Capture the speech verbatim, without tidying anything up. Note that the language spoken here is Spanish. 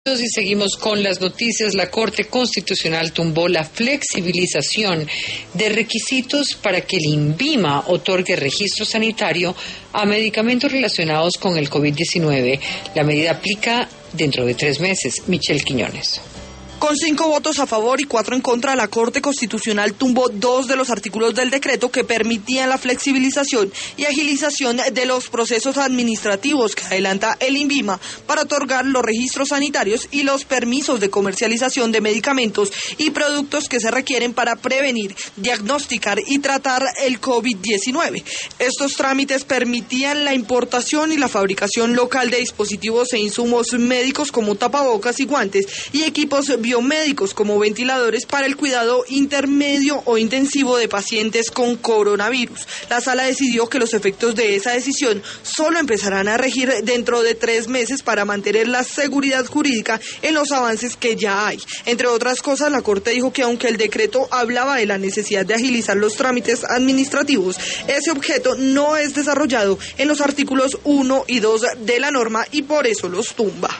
Y seguimos con las noticias. La Corte Constitucional tumbó la flexibilización de requisitos para que el INVIMA otorgue registro sanitario a medicamentos relacionados con el COVID diecinueve. La medida aplica dentro de tres meses. Michelle Quiñones. Con cinco votos a favor y cuatro en contra, la Corte Constitucional tumbó dos de los artículos del decreto que permitían la flexibilización y agilización de los procesos administrativos que adelanta el INVIMA para otorgar los registros sanitarios y los permisos de comercialización de medicamentos y productos que se requieren para prevenir, diagnosticar y tratar el COVID diecinueve. Estos trámites permitían la importación y la fabricación local de dispositivos e insumos médicos como tapabocas y guantes y equipos biomédicos biomédicos como ventiladores para el cuidado intermedio o intensivo de pacientes con coronavirus. La sala decidió que los efectos de esa decisión solo empezarán a regir dentro de tres meses para mantener la seguridad jurídica en los avances que ya hay. Entre otras cosas, la Corte dijo que aunque el decreto hablaba de la necesidad de agilizar los trámites administrativos, ese objeto no es desarrollado en los artículos uno y dos de la norma y por eso los tumba.